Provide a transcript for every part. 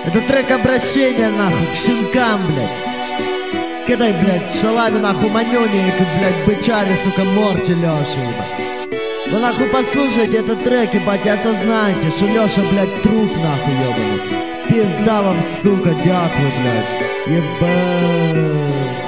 Это трек обращения, нахуй, к щенкам, блядь. Кидай, блядь, шалами, нахуй, манюни, блядь, бычаре, сука, морте Лёши, ебать. Вы, нахуй, послушайте этот трек, ебать, и осознайте, что Лёша, блядь, труп, нахуй, ебаный. Пизда вам, сука, дякую, блядь. Ебать.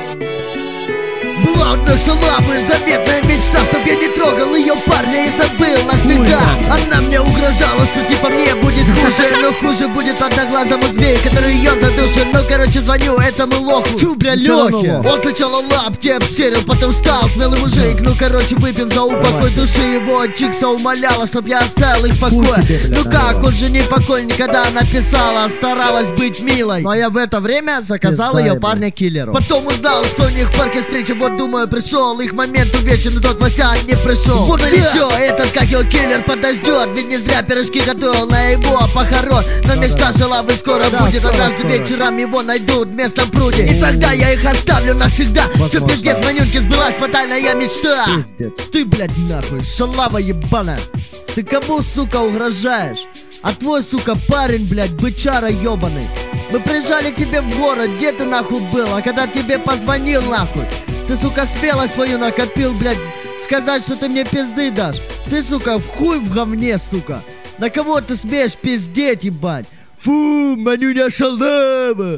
Была одна шалавая заветная мечта, чтоб я не трогал ее парня и забыл навсегда. Она мне угрожала, что типа мне будет хуже, но хуже будет одноглазому змею, который ее задушит. Ну короче звоню этому лоху, фу, бля, Лёхе. Он сначала лапти обсерил, потом стал смелый мужик. Ну короче выпьем за упокой души его. Чикса умоляла, чтоб я оставил их в покое. Ну как, он же не покой никогда написала, старалась быть милой. Но я в это время заказал ее парня киллеру. Потом узнал, что у них в парке встреча. Вот думаю, пришел их момент увечен, но тот Вася не пришел. Вот ничего, этот как его киллер подождет, ведь не зря пирожки готовил на его похорон. Но мечта шалавы скоро будет, однажды вечером его найдут в местном пруде. И тогда я их оставлю навсегда. Все пиздец, манюньки, сбылась фатальная мечта. Ты, блядь, нахуй, шалава ебаная. Ты кому, сука, угрожаешь? А твой, сука, парень, блядь, бычара ебаный. Мы приезжали к тебе в город, где ты нахуй был? А когда тебе позвонил нахуй, ты, сука, смелость свою накопил, блядь, сказать, что ты мне пизды дашь. Ты, сука, в хуй в говне, сука. На кого ты смеешь пиздеть, ебать? Фу, манюня шалава.